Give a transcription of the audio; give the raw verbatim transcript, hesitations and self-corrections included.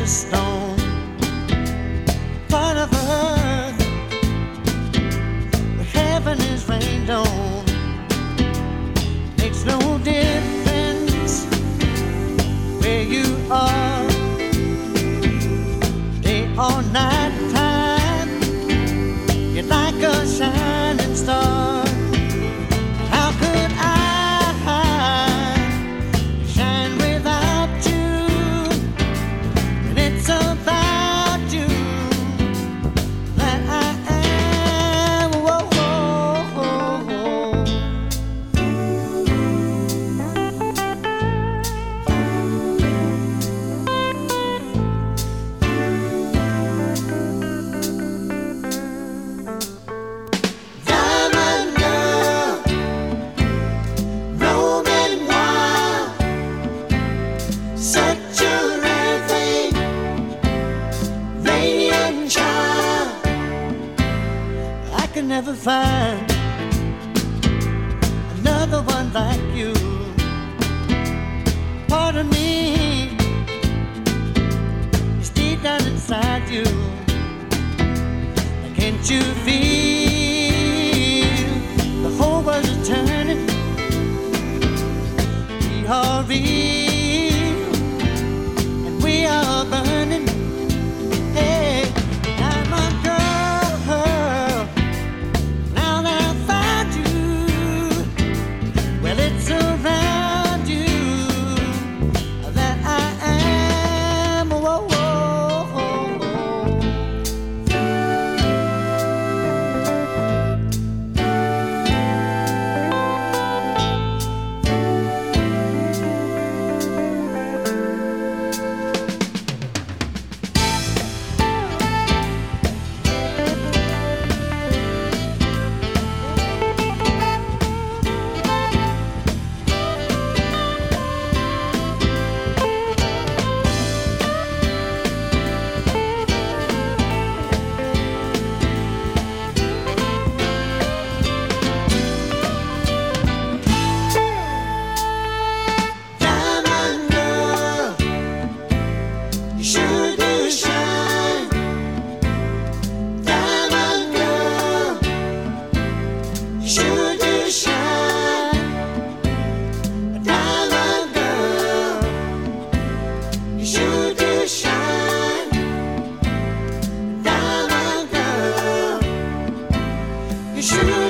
stone, part of earth, where heaven is rained on. Makes no difference where you are, day or night time. You're like a shining star. How could I shine without you? And it's about you that I am. Whoa, whoa, whoa. Diamond girl, roaming wild, such a rare thing, radiant child. I can never find another one like you. Part of me is deep down inside you. Can't you feel the whole world is turning? We are real and we are burning. Hey, diamond girl, now that I found you, well, it's around you that I am. Whoa, whoa, whoa. Diamond girl, you sure do shine. Diamond girl, you sure do shine. Diamond girl, you sure do shine. Diamond girl, you sure